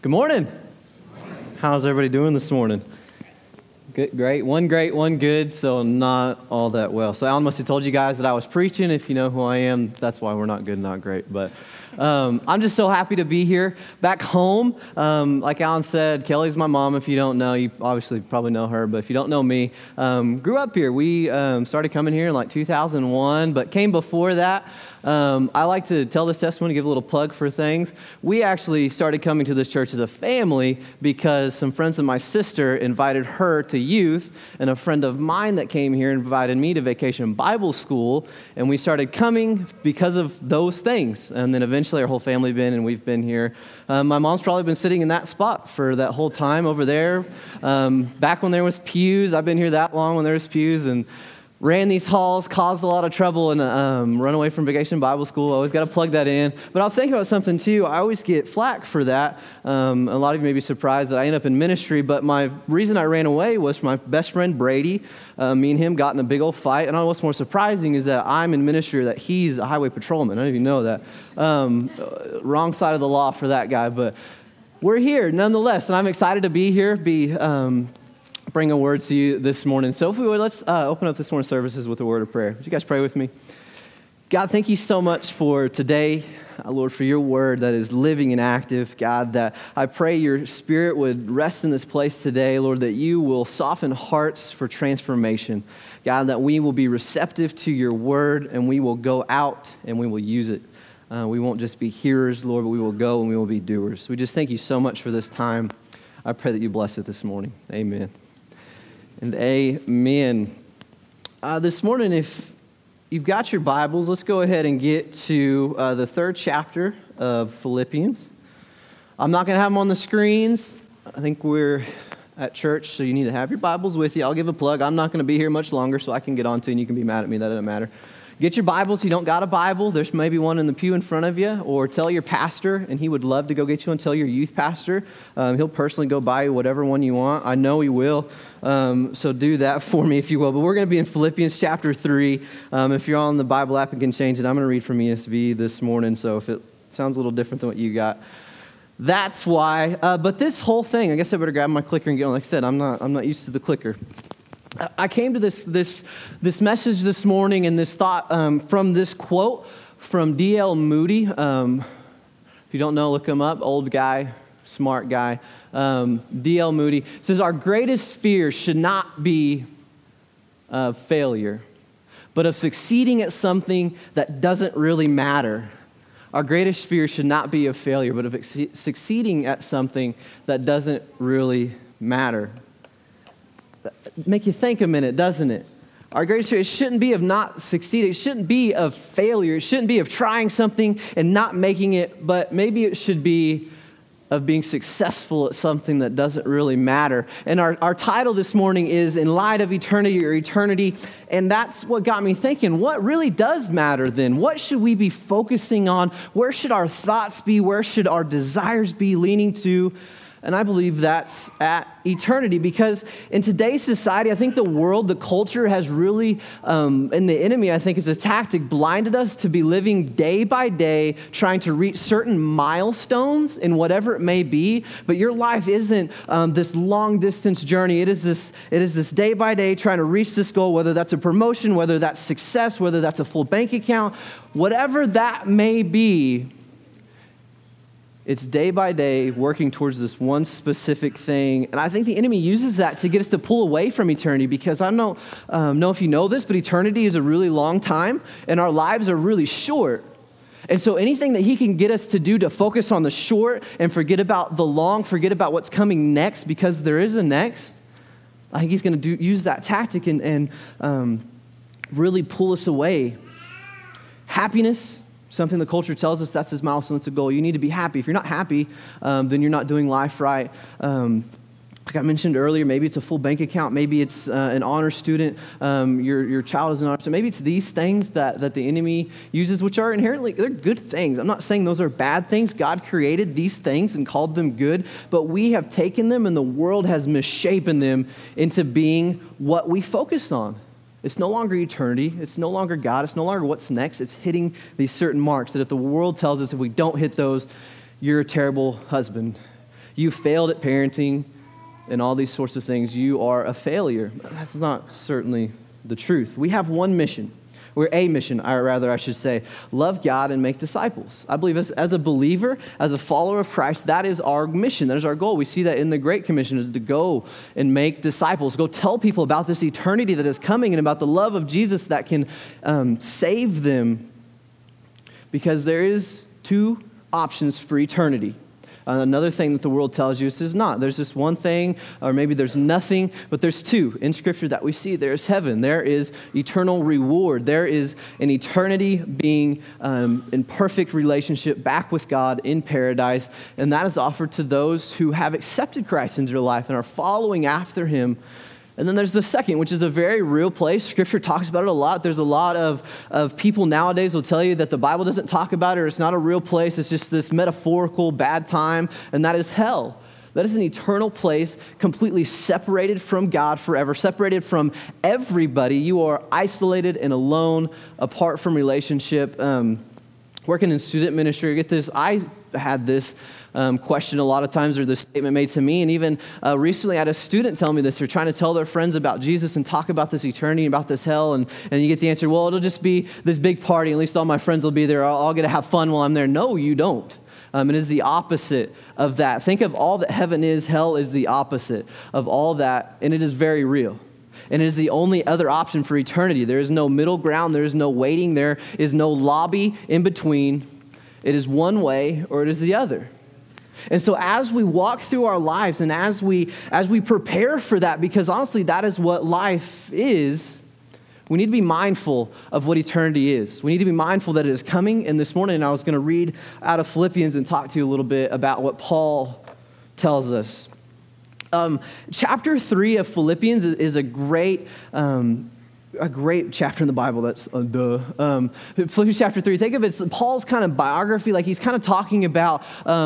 Good morning. How's everybody doing this morning? Good, great, one good, so not all that well. So Alan must have told you guys that I was preaching. If you know who I am, that's why we're not good, not great. But I'm just so happy to be here back home. Like Alan said, Kelly's my mom. If you don't know, you obviously probably know her, but if you don't know me, grew up here. We started coming here in like 2001, but came before that. I like to tell this testimony, give a little plug for things. We actually started coming to this church as a family because some friends of my sister invited her to youth, and a friend of mine that came here invited me to Vacation Bible School, and we started coming because of those things. And then eventually our whole family we've been here. My mom's probably been sitting in that spot for that whole time over there. Back when there was pews, I've been here that long when there was pews, and ran these halls, caused a lot of trouble, and run away from Vacation Bible School. Always got to plug that in. But I was thinking about something, too. I always get flack for that. A lot of you may be surprised that I end up in ministry, but my reason I ran away was for my best friend, Brady. Me and him got in a big old fight, and what's more surprising is that I'm in ministry, or that he's a highway patrolman. I don't even know that. Wrong side of the law for that guy, but we're here nonetheless, and I'm excited to be here, bring a word to you this morning. So if we would, let's open up this morning's services with a word of prayer. Would you guys pray with me? God, thank you so much for today, Lord, for your word that is living and active. God, that I pray your spirit would rest in this place today, Lord, that you will soften hearts for transformation. God, that we will be receptive to your word and we will go out and we will use it. We won't just be hearers, Lord, but we will go and we will be doers. We just thank you so much for this time. I pray that you bless it this morning. Amen. And amen. This morning, if you've got your Bibles, let's go ahead and get to the third chapter of Philippians. I'm not going to have them on the screens. I think we're at church, so you need to have your Bibles with you. I'll give a plug. I'm not going to be here much longer, so I can get on to, and you can be mad at me. That doesn't matter. Get your Bibles. You don't got a Bible, there's maybe one in the pew in front of you, or tell your pastor, and he would love to go get you, and tell your youth pastor. He'll personally go buy you whatever one you want. I know he will. So do that for me, if you will. But we're going to be in Philippians chapter 3. If you're on the Bible app and can change it, I'm going to read from ESV this morning, so if it sounds a little different than what you got, that's why. But this whole thing, I guess I better grab my clicker and get on. Like I said, I'm not used to the clicker. I came to this message this morning and this thought from this quote from D.L. Moody. If you don't know, look him up. Old guy, smart guy. D.L. Moody says, our greatest fear should not be of failure, but of succeeding at something that doesn't really matter. Our greatest fear should not be of failure, but of succeeding at something that doesn't really matter. Make you think a minute, doesn't it? Our greatest fear, it shouldn't be of not succeeding. It shouldn't be of failure. It shouldn't be of trying something and not making it, but maybe it should be of being successful at something that doesn't really matter. And our title this morning is In Light of Eternity or Eternity, and that's what got me thinking, what really does matter then? What should we be focusing on? Where should our thoughts be? Where should our desires be leaning to? And I believe that's at eternity, because in today's society, I think the world, the culture has really, and the enemy, I think, is a tactic, blinded us to be living day by day, trying to reach certain milestones in whatever it may be. But your life isn't this long distance journey. It is this day by day trying to reach this goal, whether that's a promotion, whether that's success, whether that's a full bank account, whatever that may be. It's day by day working towards this one specific thing. And I think the enemy uses that to get us to pull away from eternity, because I don't know if you know this, but eternity is a really long time and our lives are really short. And so anything that he can get us to do to focus on the short and forget about the long, forget about what's coming next, because there is a next, I think he's going to use that tactic and really pull us away. Happiness. Something the culture tells us that's his milestone, it's a goal. You need to be happy. If you're not happy, then you're not doing life right. Like I mentioned earlier, maybe it's a full bank account. Maybe it's an honor student. Your child is an honor student. Maybe it's these things that the enemy uses, which are inherently, they're good things. I'm not saying those are bad things. God created these things and called them good, but we have taken them and the world has misshapen them into being what we focus on. It's no longer eternity. It's no longer God. It's no longer what's next. It's hitting these certain marks that if the world tells us if we don't hit those, you're a terrible husband. you failed at parenting and all these sorts of things, you are a failure. That's not certainly the truth. We have one mission. We're a mission, I should say. Love God and make disciples. I believe as a believer, as a follower of Christ, that is our mission. That is our goal. We see that in the Great Commission is to go and make disciples. Go tell people about this eternity that is coming and about the love of Jesus that can save them. Because there is two options for eternity. Another thing that the world tells you is not. There's this one thing, or maybe there's nothing, but there's two in Scripture that we see. There's heaven. There is eternal reward. There is an eternity being in perfect relationship back with God in paradise, and that is offered to those who have accepted Christ into their life and are following after him. And then there's the second, which is a very real place. Scripture talks about it a lot. There's a lot of people nowadays will tell you that the Bible doesn't talk about it, or it's not a real place. It's just this metaphorical bad time, and that is hell. That is an eternal place, completely separated from God forever, separated from everybody. You are isolated and alone, apart from relationship. Working in student ministry, get this, I had this question a lot of times, or this statement made to me, and even recently I had a student tell me this. They're trying to tell their friends about Jesus and talk about this eternity, about this hell, and you get the answer, well, it'll just be this big party, at least all my friends will be there, I'll get to have fun while I'm there. No, you don't. It is the opposite of that. Think of all that heaven is, hell is the opposite of all that, and it is very real. And it is the only other option for eternity. There is no middle ground, there is no waiting, there is no lobby in between. It is one way or it is the other. And so as we walk through our lives and as we prepare for that, because honestly that is what life is, we need to be mindful of what eternity is. We need to be mindful that it is coming. And this morning I was going to read out of Philippians and talk to you a little bit about what Paul tells us. Chapter 3 of Philippians is a great chapter in the Bible. That's Philippians chapter 3. Think of it, Paul's kind of biography. Like he's kind of talking about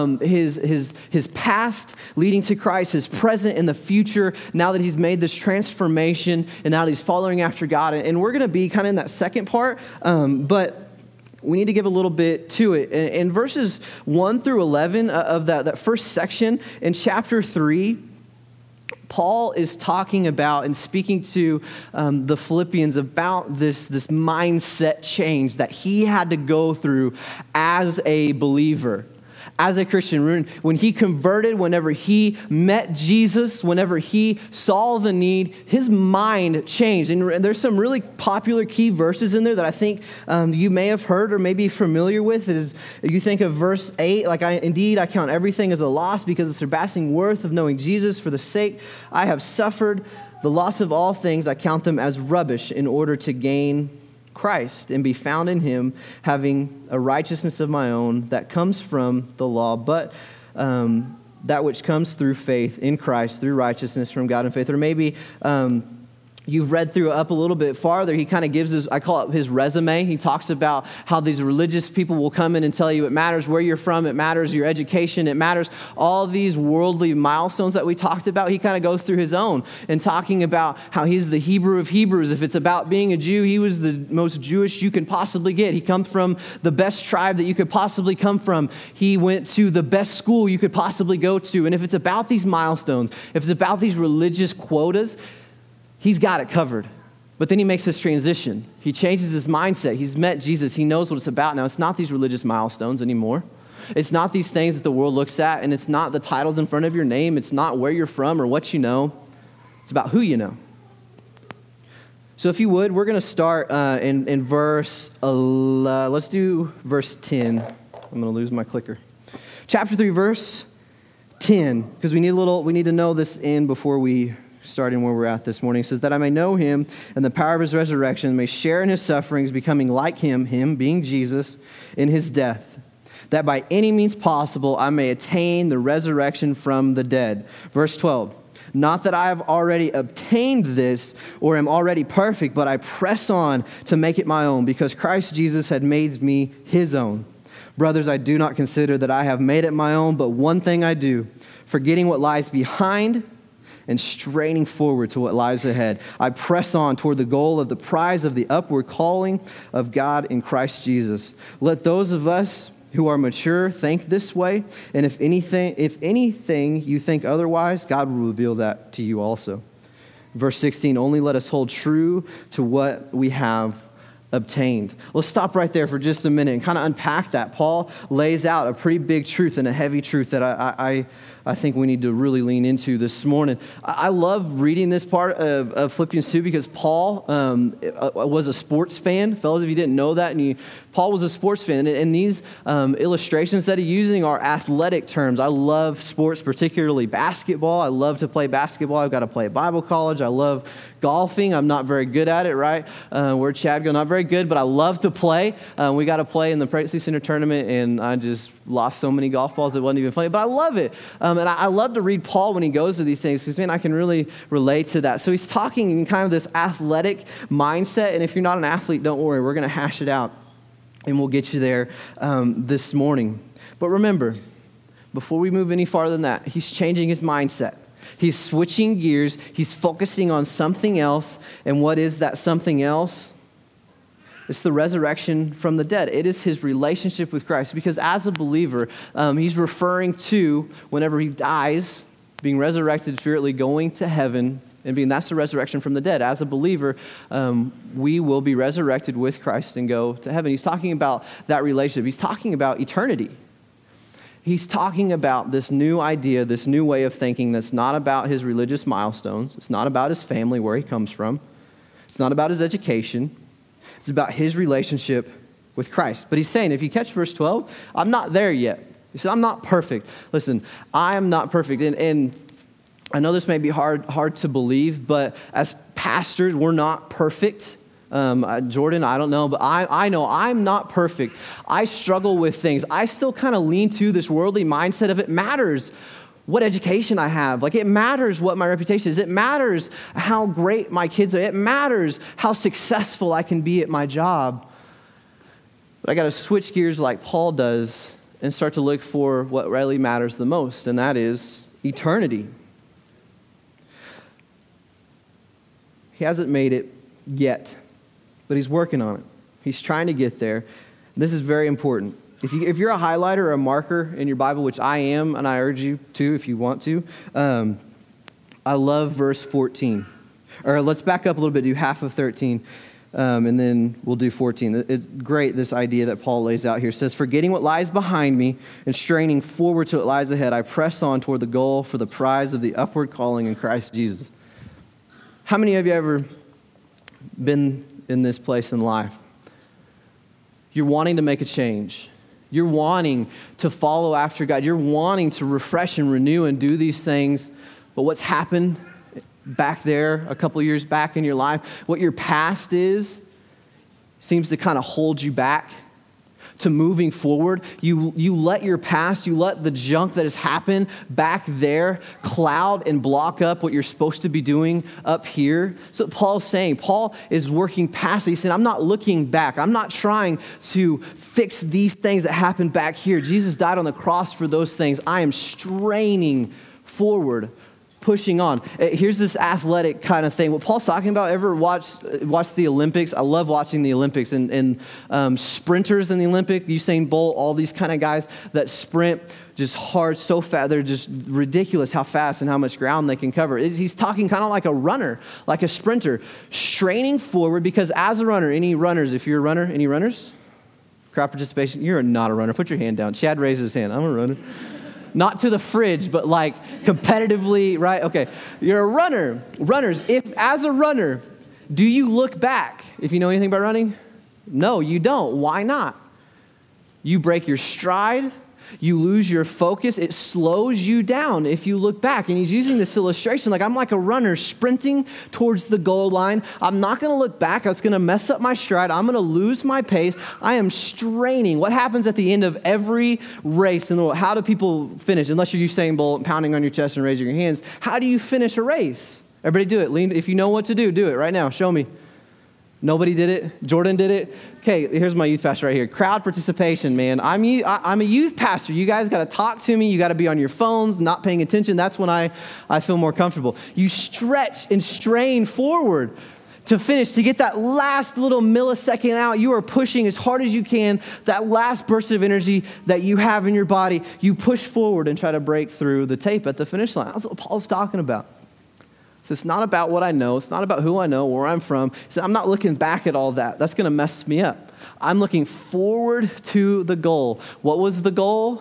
his past leading to Christ, his present and the future. Now that he's made this transformation, and now that he's following after God. And we're going to be kind of in that second part, but we need to give a little bit to it. In verses 1 through 11 of that first section in chapter 3. Paul is talking about and speaking to the Philippians about this mindset change that he had to go through as a believer, as a Christian. When he converted, whenever he met Jesus, whenever he saw the need, his mind changed. And there's some really popular key verses in there that I think you may have heard or may be familiar with. It is, you think of verse 8, like I count everything as a loss because of the surpassing worth of knowing Jesus. For the sake I have suffered the loss of all things, I count them as rubbish in order to gain Christ and be found in him, having a righteousness of my own that comes from the law, but that which comes through faith in Christ, through righteousness from God and faith. Or maybe you've read through up a little bit farther. He kind of gives I call it his resume. He talks about how these religious people will come in and tell you it matters where you're from, it matters your education, it matters all these worldly milestones that we talked about. He kind of goes through his own and talking about how he's the Hebrew of Hebrews. If it's about being a Jew, he was the most Jewish you can possibly get. He comes from the best tribe that you could possibly come from. He went to the best school you could possibly go to. And if it's about these milestones, if it's about these religious quotas, he's got it covered. But then he makes this transition. He changes his mindset. He's met Jesus. He knows what it's about now. It's not these religious milestones anymore. It's not these things that the world looks at, and it's not the titles in front of your name. It's not where you're from or what you know. It's about who you know. So if you would, we're going to start in verse, let's do verse 10. I'm going to lose my clicker. Chapter 3, verse 10, because we need to know this in before we starting where we're at this morning. It says, that I may know him and the power of his resurrection, may share in his sufferings, becoming like him being Jesus, in his death, that by any means possible I may attain the resurrection from the dead. Verse 12, not that I have already obtained this or am already perfect, but I press on to make it my own, because Christ Jesus had made me his own. Brothers, I do not consider that I have made it my own, but one thing I do, forgetting what lies behind and straining forward to what lies ahead, I press on toward the goal of the prize of the upward calling of God in Christ Jesus. Let those of us who are mature think this way, and if anything you think otherwise, God will reveal that to you also. Verse 16, only let us hold true to what we have obtained. Let's stop right there for just a minute and kind of unpack that. Paul lays out a pretty big truth and a heavy truth that I think we need to really lean into this morning. I love reading this part of Philippians 2 because Paul was a sports fan. Fellas, if you didn't know that, Paul was a sports fan. And these illustrations that he's using are athletic terms. I love sports, particularly basketball. I love to play basketball. I've got to play at Bible college. I love golfing. I'm not very good at it, right? Where Chad go, not very good, but I love to play. We got to play in the Pregnancy Center tournament, and I just lost so many golf balls it wasn't even funny, but I love it. And I love to read Paul when he goes to these things because, man, I can really relate to that. So he's talking in kind of this athletic mindset, and if you're not an athlete, don't worry. We're going to hash it out, and we'll get you there this morning. But remember, before we move any farther than that, he's changing his mindset. He's switching gears. He's focusing on something else. And what is that something else? It's the resurrection from the dead. It is his relationship with Christ. Because as a believer, he's referring to whenever he dies, being resurrected spiritually, going to heaven, and that's the resurrection from the dead. As a believer, we will be resurrected with Christ and go to heaven. He's talking about that relationship. He's talking about eternity. He's talking about this new idea, this new way of thinking that's not about his religious milestones. It's not about his family, where he comes from. It's not about his education. It's about his relationship with Christ. But he's saying, if you catch verse 12, I'm not there yet. He said, I'm not perfect. Listen, I am not perfect. And I know this may be hard to believe, but as pastors, we're not perfect. Jordan, I don't know, but I know I'm not perfect. I struggle with things. I still kind of lean to this worldly mindset of it matters what education I have. Like, it matters what my reputation is. It matters how great my kids are. It matters how successful I can be at my job. But I got to switch gears like Paul does and start to look for what really matters the most, and that is eternity. He hasn't made it yet, but he's working on it. He's trying to get there. This is very important. If you're a highlighter or a marker in your Bible, which I am, and I urge you to if you want to, I love verse 14. Or let's back up a little bit, do half of 13, and then we'll do 14. It's great, this idea that Paul lays out here. It says, forgetting what lies behind me and straining forward to what lies ahead, I press on toward the goal for the prize of the upward calling in Christ Jesus. How many of you ever been in this place in life? You're wanting to make a change. You're wanting to follow after God. You're wanting to refresh and renew and do these things. But what's happened back there a couple years back in your life, what your past is, seems to kind of hold you back to moving forward. You let your past, you let the junk that has happened back there cloud and block up what you're supposed to be doing up here. So Paul's saying, Paul is working past it. He's saying, I'm not looking back. I'm not trying to fix these things that happened back here. Jesus died on the cross for those things. I am straining forward, pushing on. Here's this athletic kind of thing. What Paul's talking about, ever watch the Olympics? I love watching the Olympics and sprinters in the Olympic, Usain Bolt, all these kind of guys that sprint just hard, so fast. They're just ridiculous how fast and how much ground they can cover. He's talking kind of like a runner, like a sprinter, straining forward because as a runner, any runners, if you're a runner, any runners? Crowd participation, you're not a runner. Put your hand down. Chad raised his hand. I'm a runner. Not to the fridge, but like competitively, right? Okay, you're a runner. Runners, as a runner, do you look back? If you know anything about running? No, you don't. Why not? You break your stride. You lose your focus. It slows you down if you look back. And he's using this illustration like I'm like a runner sprinting towards the goal line. I'm not going to look back. That's going to mess up my stride. I'm going to lose my pace. I am straining. What happens at the end of every race in the world? How do people finish? Unless you're Usain Bolt pounding on your chest and raising your hands. How do you finish a race? Everybody do it. If you know what to do it right now. Show me. Nobody did it? Jordan did it? Okay, here's my youth pastor right here. Crowd participation, man. I'm a youth pastor. You guys got to talk to me. You got to be on your phones, not paying attention. That's when I feel more comfortable. You stretch and strain forward to finish, to get that last little millisecond out. You are pushing as hard as you can, that last burst of energy that you have in your body. You push forward and try to break through the tape at the finish line. That's what Paul's talking about. So it's not about what I know. It's not about who I know, where I'm from. He said, I'm not looking back at all that. That's going to mess me up. I'm looking forward to the goal. What was the goal?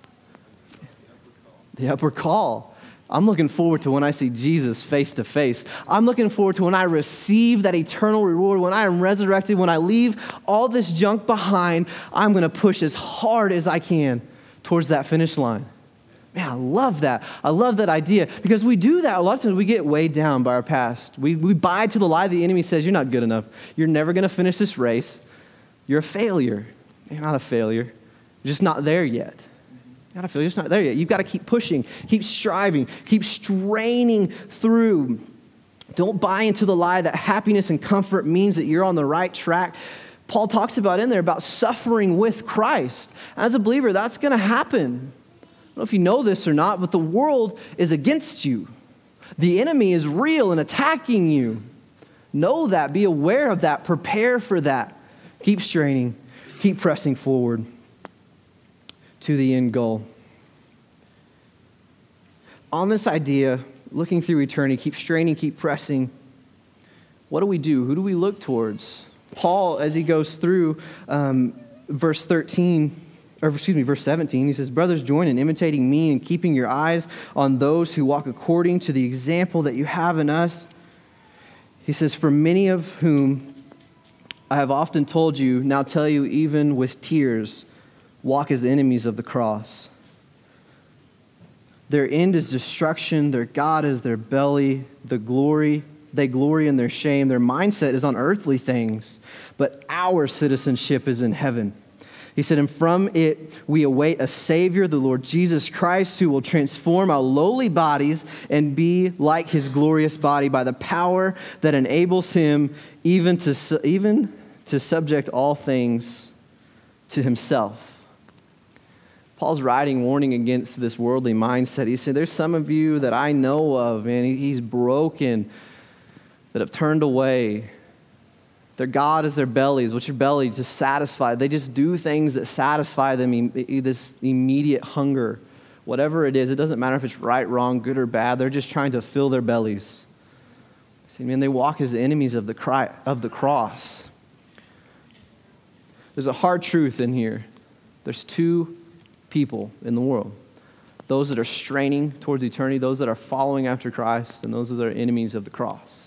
The upper call. I'm looking forward to when I see Jesus face to face. I'm looking forward to when I receive that eternal reward, when I am resurrected, when I leave all this junk behind. I'm going to push as hard as I can towards that finish line. Man, I love that. I love that idea because we do that. A lot of times we get weighed down by our past. We buy to the lie the enemy says, you're not good enough. You're never going to finish this race. You're a failure. You're not a failure. You're just not there yet. You're not a failure. You're just not there yet. You've got to keep pushing, keep striving, keep straining through. Don't buy into the lie that happiness and comfort means that you're on the right track. Paul talks about in there about suffering with Christ. As a believer, that's going to happen. I don't know if you know this or not, but the world is against you. The enemy is real and attacking you. Know that. Be aware of that. Prepare for that. Keep straining. Keep pressing forward to the end goal. On this idea, looking through eternity, keep straining, keep pressing. What do we do? Who do we look towards? Paul, as he goes through verse 17, he says, brothers, join in imitating me and keeping your eyes on those who walk according to the example that you have in us. He says, for many of whom I have often told you, now tell you even with tears, walk as enemies of the cross. Their end is destruction. Their God is their belly. They glory in their shame. Their mindset is on earthly things, but our citizenship is in heaven. He said, and from it we await a Savior, the Lord Jesus Christ, who will transform our lowly bodies and be like his glorious body by the power that enables him even to subject all things to himself. Paul's writing, warning against this worldly mindset. He said, there's some of you that I know of, and he's broken, that have turned away. Their God is their bellies. What's your belly? Just satisfied. They just do things that satisfy them, this immediate hunger. Whatever it is, it doesn't matter if it's right, wrong, good, or bad. They're just trying to fill their bellies. See, man, they walk as enemies of the cross. There's a hard truth in here. There's two people in the world. Those that are straining towards eternity, those that are following after Christ, and those that are enemies of the cross.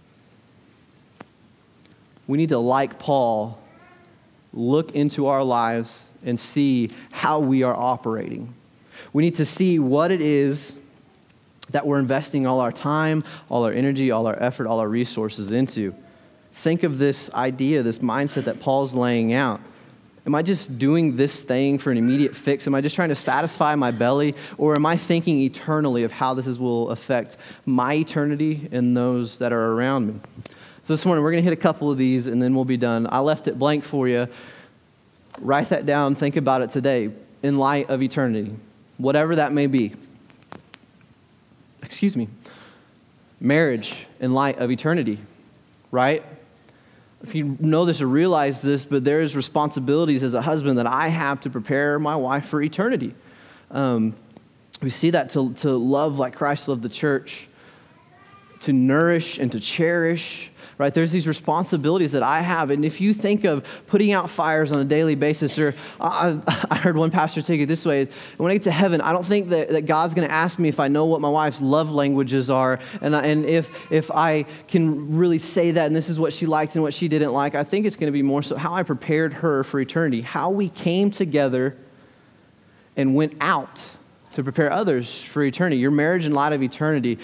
We need to, like Paul, look into our lives and see how we are operating. We need to see what it is that we're investing all our time, all our energy, all our effort, all our resources into. Think of this idea, this mindset that Paul's laying out. Am I just doing this thing for an immediate fix? Am I just trying to satisfy my belly? Or am I thinking eternally of how this will affect my eternity and those that are around me? So this morning, we're going to hit a couple of these, and then we'll be done. I left it blank for you. Write that down. Think about it today in light of eternity, whatever that may be. Marriage in light of eternity, right? If you know this or realize this, but there's responsibilities as a husband that I have to prepare my wife for eternity. We see that to love like Christ loved the church, to nourish and to cherish. Right, there's these responsibilities that I have, and if you think of putting out fires on a daily basis, or I heard one pastor take it this way: when I get to heaven, I don't think that God's going to ask me if I know what my wife's love languages are, and if I can really say that, and this is what she liked and what she didn't like. I think it's going to be more so how I prepared her for eternity, how we came together and went out to prepare others for eternity. Your marriage in light of eternity.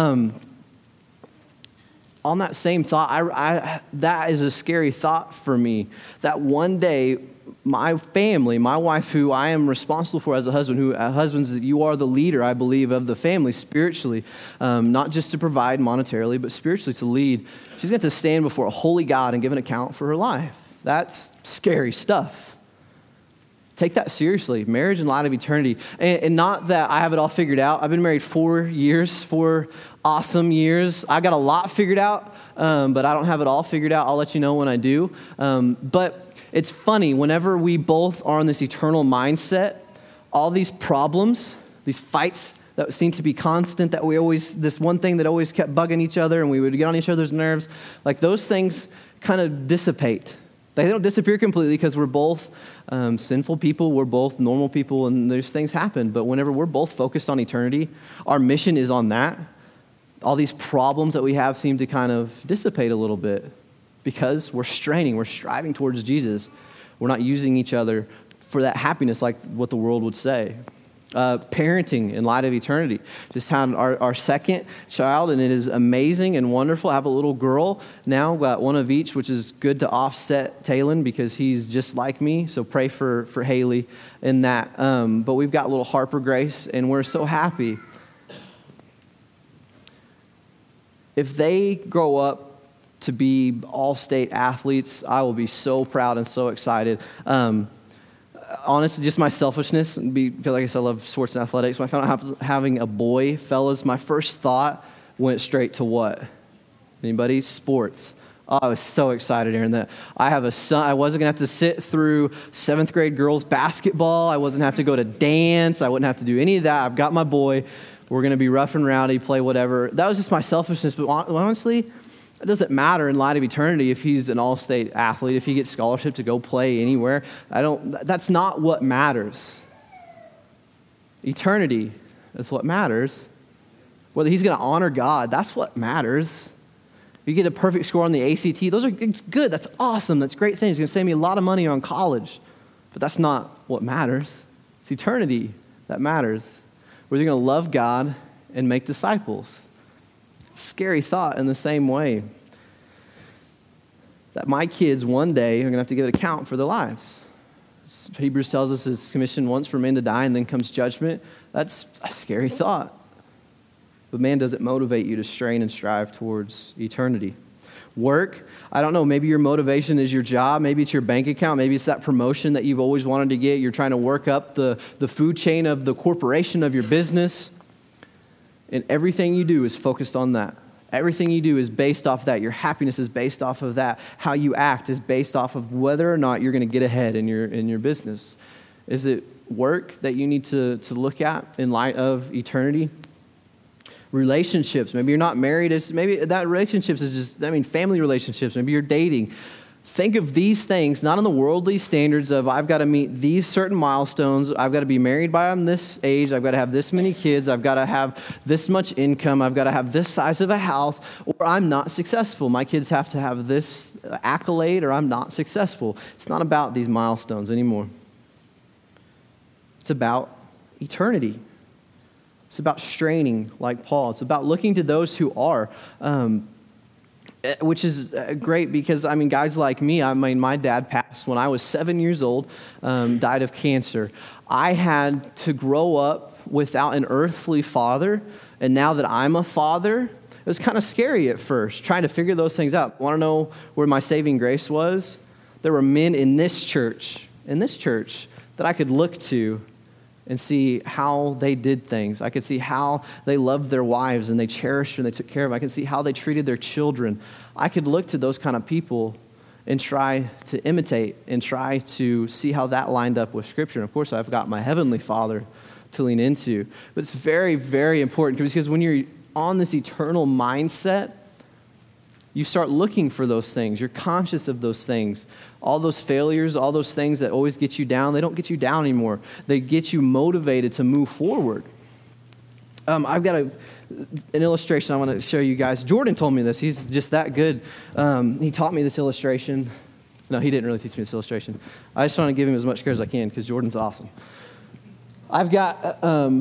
On that same thought, that is a scary thought for me, that one day my family, my wife, who I am responsible for as a husband, husbands, you are the leader, I believe, of the family spiritually, not just to provide monetarily, but spiritually to lead. She's going to stand before a holy God and give an account for her life. That's scary stuff. Take that seriously. Marriage in light of eternity. And not that I have it all figured out. I've been married 4 years, 4 awesome years. I got a lot figured out, but I don't have it all figured out. I'll let you know when I do. But it's funny, whenever we both are on this eternal mindset, all these problems, these fights that seem to be constant, that we always, this one thing that always kept bugging each other and we would get on each other's nerves, like those things kind of dissipate. They don't disappear completely because we're both sinful people, we're both normal people, and there's things happen. But whenever we're both focused on eternity, our mission is on that. All these problems that we have seem to kind of dissipate a little bit because we're striving towards Jesus. We're not using each other for that happiness like what the world would say. Parenting in light of eternity. Just had our second child, and it is amazing and wonderful. I have a little girl now, got one of each, which is good to offset Talon because he's just like me. So pray for Haley in that. But we've got little Harper Grace, and we're so happy. If they grow up to be all-state athletes, I will be so proud and so excited. Honestly, just my selfishness, because like I said, I love sports and athletics. When I found out having a boy, fellas, my first thought went straight to what? Anybody? Sports. Oh, I was so excited hearing that. I have a son. I wasn't going to have to sit through 7th grade girls basketball. I wasn't have to go to dance. I wouldn't have to do any of that. I've got my boy. We're going to be rough and rowdy, play whatever. That was just my selfishness. But honestly, it doesn't matter in light of eternity if he's an all-state athlete, if he gets scholarship to go play anywhere. That's not what matters. Eternity is what matters. Whether he's going to honor God, that's what matters. If you get a perfect score on the ACT, it's good. That's awesome. That's great thing. It's going to save me a lot of money on college. But that's not what matters. It's eternity that matters. Whether you're going to love God and make disciples. Scary thought in the same way that my kids one day are going to have to give an account for their lives. Hebrews tells us it's commissioned once for men to die and then comes judgment. That's a scary thought. But man, does it motivate you to strain and strive towards eternity. Work, I don't know, maybe your motivation is your job, maybe it's your bank account, maybe it's that promotion that you've always wanted to get. You're trying to work up the food chain of the corporation of your business. And everything you do is focused on that. Everything you do is based off that. Your happiness is based off of that. How you act is based off of whether or not you're going to get ahead in your business. Is it work that you need to look at in light of eternity? Relationships. Maybe you're not married. Maybe that relationships is just, family relationships. Maybe you're dating. Think of these things, not on the worldly standards of I've got to meet these certain milestones. I've got to be married by this age. I've got to have this many kids. I've got to have this much income. I've got to have this size of a house, or I'm not successful. My kids have to have this accolade, or I'm not successful. It's not about these milestones anymore. It's about eternity. It's about straining like Paul. It's about looking to those who are. Which is great because, guys like me, my dad passed when I was 7 years old, died of cancer. I had to grow up without an earthly father, and now that I'm a father, it was kind of scary at first, trying to figure those things out. Want to know where my saving grace was? There were men in this church, that I could look to and see how they did things. I could see how they loved their wives and they cherished and they took care of them. I could see how they treated their children. I could look to those kind of people and try to imitate and try to see how that lined up with Scripture. And of course, I've got my Heavenly Father to lean into. But it's very, very important because when you're on this eternal mindset, you start looking for those things. You're conscious of those things. All those failures, all those things that always get you down, they don't get you down anymore. They get you motivated to move forward. I've got an illustration I want to show you guys. Jordan told me this. He's just that good. He taught me this illustration. No, he didn't really teach me this illustration. I just want to give him as much care as I can because Jordan's awesome. I've got a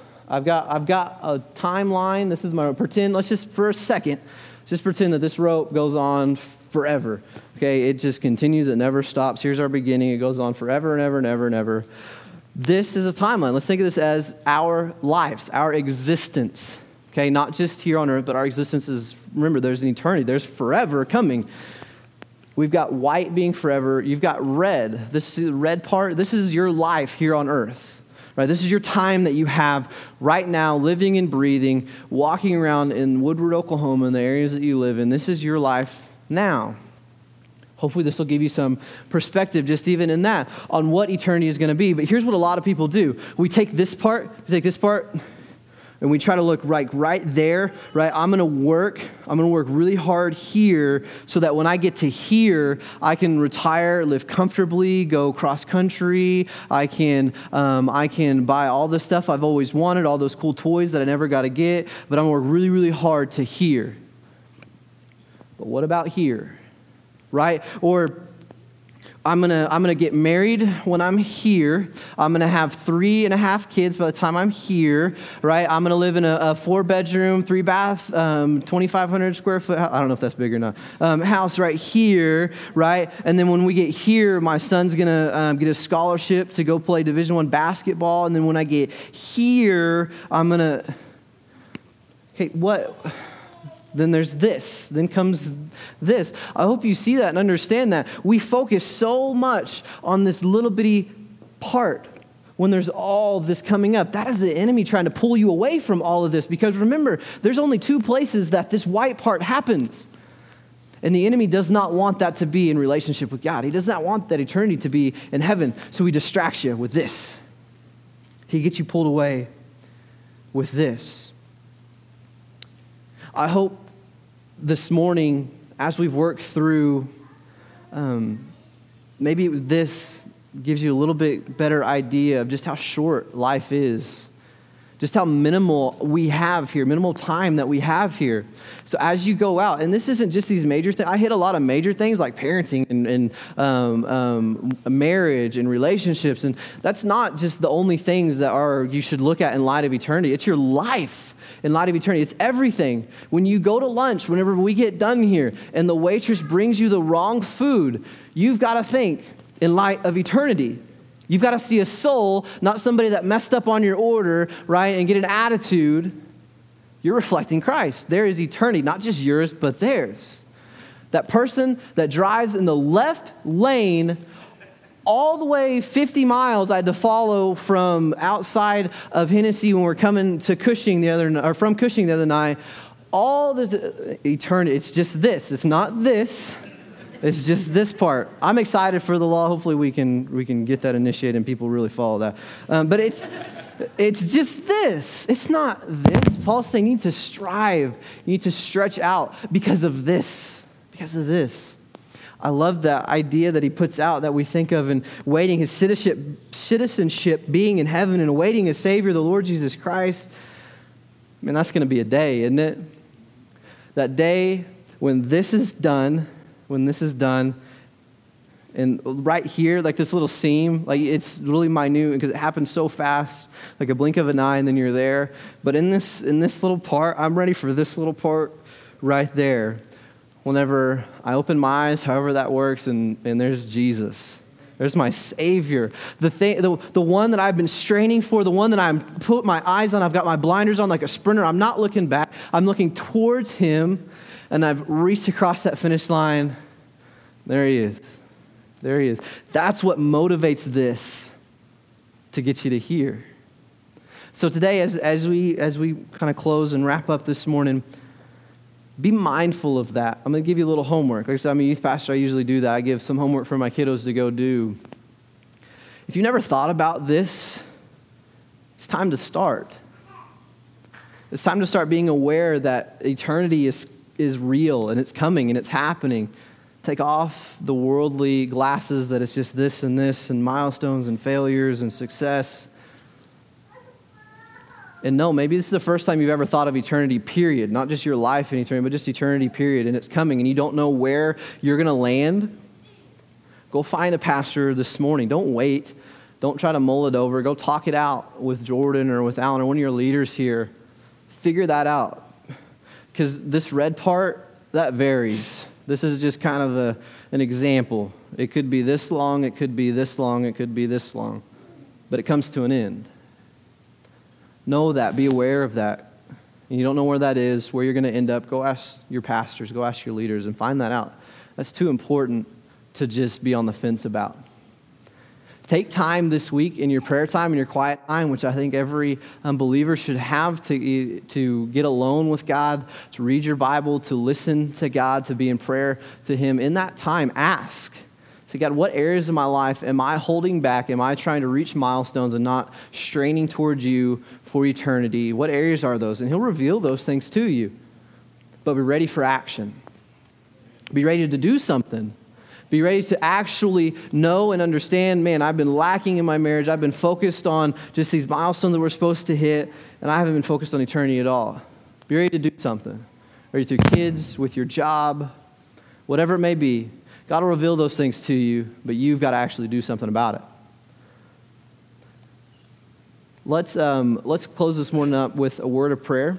timeline. This is my pretend. Let's just for a second. Just pretend that this rope goes on forever, okay? It just continues. It never stops. Here's our beginning. It goes on forever and ever and ever and ever. This is a timeline. Let's think of this as our lives, our existence, okay? Not just here on earth, but our existence is, remember, there's an eternity. There's forever coming. We've got white being forever. You've got red. This is the red part. This is your life here on earth, right? This is your time that you have right now, living and breathing, walking around in Woodward, Oklahoma, in the areas that you live in. This is your life now. Hopefully this will give you some perspective just even in that, on what eternity is going to be. But here's what a lot of people do. We take this part, and we try to look right there, right? I'm going to work really hard here so that when I get to here, I can retire, live comfortably, go cross country. I can buy all the stuff I've always wanted, all those cool toys that I never got to get, but I'm going to work really, really hard to here. But what about here? Right? Or I'm gonna get married when I'm here. I'm gonna have 3.5 kids by the time I'm here. Right? I'm gonna live in a 4-bedroom, 3-bath, 2,500 square foot. I don't know if that's big or not. House right here. Right? And then when we get here, my son's gonna get a scholarship to go play Division I basketball. And then when I get here, what? Then there's this. Then comes this. I hope you see that and understand that. We focus so much on this little bitty part when there's all this coming up. That is the enemy trying to pull you away from all of this. Because remember, there's only 2 places that this white part happens. And the enemy does not want that to be in relationship with God. He does not want that eternity to be in heaven. So he distracts you with this. He gets you pulled away with this. I hope this morning, as we've worked through, maybe this gives you a little bit better idea of just how short life is, just how minimal we have here, minimal time that we have here. So as you go out, and this isn't just these major things. I hit a lot of major things like parenting and marriage and relationships, and that's not just the only things that you should look at in light of eternity. It's your life. In light of eternity, it's everything. When you go to lunch, whenever we get done here, and the waitress brings you the wrong food, you've got to think in light of eternity. You've got to see a soul, not somebody that messed up on your order, right, and get an attitude. You're reflecting Christ. There is eternity, not just yours, but theirs. That person that drives in the left lane all the way 50 miles I had to follow from outside of Hennessy when we're coming to Cushing from Cushing the other night. All this eternity, it's just this. It's not this. It's just this part. I'm excited for the law. Hopefully we can get that initiated and people really follow that. But it's just this. It's not this. Paul's saying you need to strive. You need to stretch out because of this. Because of this. I love that idea that he puts out that we think of in waiting his citizenship being in heaven and awaiting his Savior, the Lord Jesus Christ. Man, that's going to be a day, isn't it? That day when this is done, and right here, like this little seam, like it's really minute because it happens so fast, like a blink of an eye, and then you're there. But in this little part, I'm ready for this little part right there. Whenever I open my eyes, however that works, and there's Jesus. There's my Savior. The one that I've been straining for, the one that I'm put my eyes on. I've got my blinders on like a sprinter. I'm not looking back. I'm looking towards him, and I've reached across that finish line. There he is. There he is. That's what motivates this to get you to here. So today, as we kind of close and wrap up this morning, be mindful of that. I'm going to give you a little homework. Like I said, I'm a youth pastor. I usually do that. I give some homework for my kiddos to go do. If you never thought about this, it's time to start. It's time to start being aware that eternity is real and it's coming and it's happening. Take off the worldly glasses that it's just this and milestones and failures and success. And no, maybe this is the first time you've ever thought of eternity, period. Not just your life in eternity, but just eternity, period. And it's coming, and you don't know where you're going to land. Go find a pastor this morning. Don't wait. Don't try to mull it over. Go talk it out with Jordan or with Alan or one of your leaders here. Figure that out. Because this red part, that varies. This is just kind of an example. It could be this long, it could be this long, it could be this long. But it comes to an end. Know that. Be aware of that. And you don't know where that is, where you're going to end up. Go ask your pastors. Go ask your leaders and find that out. That's too important to just be on the fence about. Take time this week in your prayer time and your quiet time, which I think every believer should have to get alone with God, to read your Bible, to listen to God, to be in prayer to Him. In that time, ask. Say, God, what areas of my life am I holding back? Am I trying to reach milestones and not straining towards you for eternity? What areas are those? And He'll reveal those things to you. But be ready for action. Be ready to do something. Be ready to actually know and understand, man, I've been lacking in my marriage. I've been focused on just these milestones that we're supposed to hit, and I haven't been focused on eternity at all. Be ready to do something. Whether through kids, with your job, whatever it may be. God will reveal those things to you, but you've got to actually do something about it. Let's close this morning up with a word of prayer.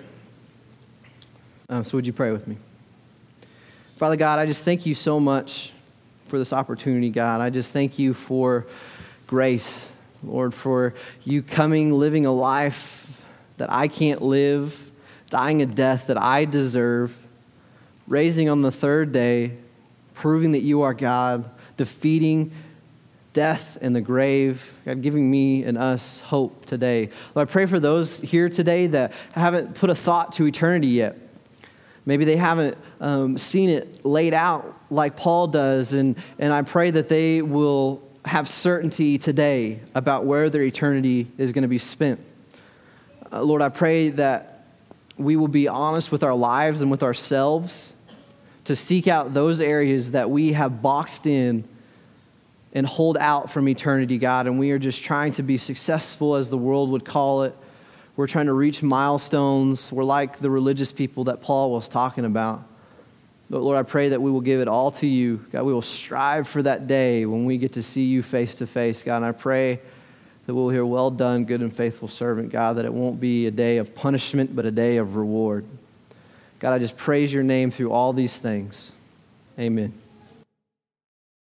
So would you pray with me? Father God, I just thank you so much for this opportunity, God. I just thank you for grace, Lord, for you coming, living a life that I can't live, dying a death that I deserve, raising on the third day, proving that you are God, defeating death and the grave, God, giving me and us hope today. Lord, I pray for those here today that haven't put a thought to eternity yet. Maybe they haven't seen it laid out like Paul does, and I pray that they will have certainty today about where their eternity is going to be spent. Lord, I pray that we will be honest with our lives and with ourselves to seek out those areas that we have boxed in and hold out from eternity, God, and we are just trying to be successful, as the world would call it. We're trying to reach milestones. We're like the religious people that Paul was talking about. But Lord, I pray that we will give it all to you. God, we will strive for that day when we get to see you face to face, God. And I pray that we'll hear, well done, good and faithful servant, God, that it won't be a day of punishment, but a day of reward. God, I just praise your name through all these things. Amen.